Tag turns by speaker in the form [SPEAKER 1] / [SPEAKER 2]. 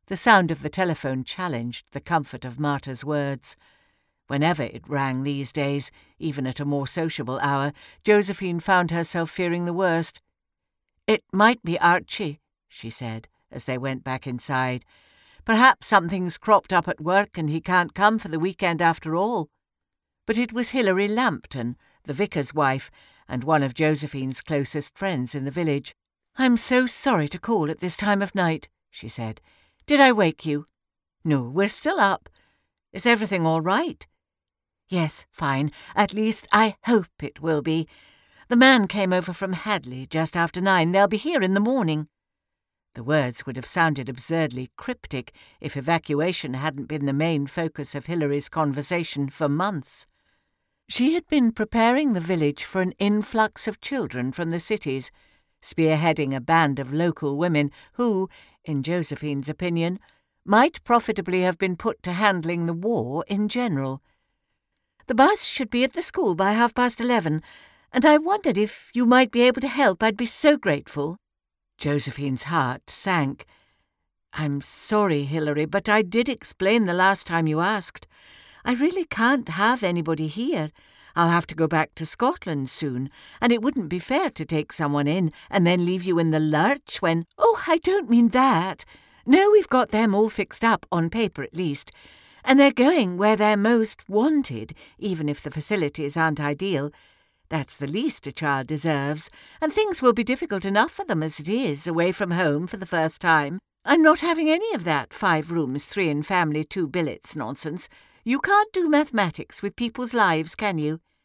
[SPEAKER 1] The sound of the telephone challenged the comfort of Marta's words. Whenever it rang these days, even at a more sociable hour, Josephine found herself fearing the worst. "It might be Archie," she said, as they went back inside. "Perhaps something's cropped up at work and he can't come for the weekend after all." But it was Hilary Lambton, the vicar's wife, and one of Josephine's closest friends in the village. "I'm so sorry to call at this time of night," she said. "Did I wake you?" "No, we're still up. Is everything all right?" "Yes, fine. At least, I hope it will be. The man came over from Hadley just after 9. They'll be here in the morning." The words would have sounded absurdly cryptic if evacuation hadn't been the main focus of Hilary's conversation for months. She had been preparing the village for an influx of children from the cities, spearheading a band of local women who, in Josephine's opinion, might profitably have been put to handling the war in general. "The bus should be at the school by 11:30, and I wondered if you might be able to help. I'd be so grateful." Josephine's heart sank. "I'm sorry, Hilary, but I did explain the last time you asked. I really can't have anybody here. I'll have to go back to Scotland soon, and it wouldn't be fair to take someone in and then leave you in the lurch when—" "Oh, I don't mean that. No, we've got them all fixed up, on paper at least, and they're going where they're most wanted, even if the facilities aren't ideal. That's the least a child deserves, and things will be difficult enough for them as it is, away from home for the first time. I'm not having any of that 5 rooms, 3 in family, 2 billets nonsense. You can't do mathematics with people's lives, can you?